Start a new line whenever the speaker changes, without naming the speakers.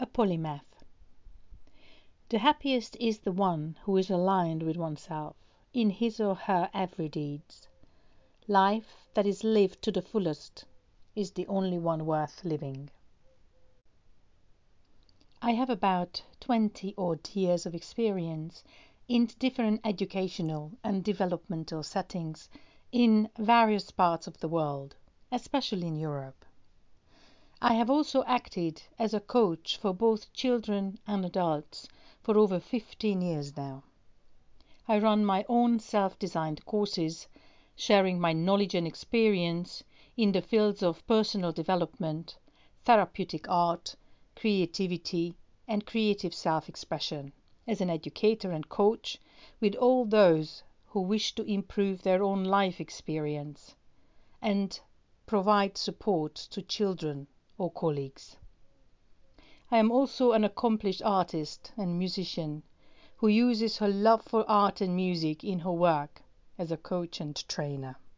A polymath. The happiest is the one who is aligned with oneself in his or her every deeds. Life that is lived to the fullest is the only one worth living. I have about 20 odd years of experience in different educational and developmental settings in various parts of the world, especially in Europe. I have also acted as a coach for both children and adults for over 15 years now. I run my own self-designed courses, sharing my knowledge and experience in the fields of personal development, therapeutic art, creativity, and creative self-expression as an educator and coach with all those who wish to improve their own life experience and provide support to children or colleagues. I am also an accomplished artist and musician who uses her love for art and music in her work as a coach and trainer.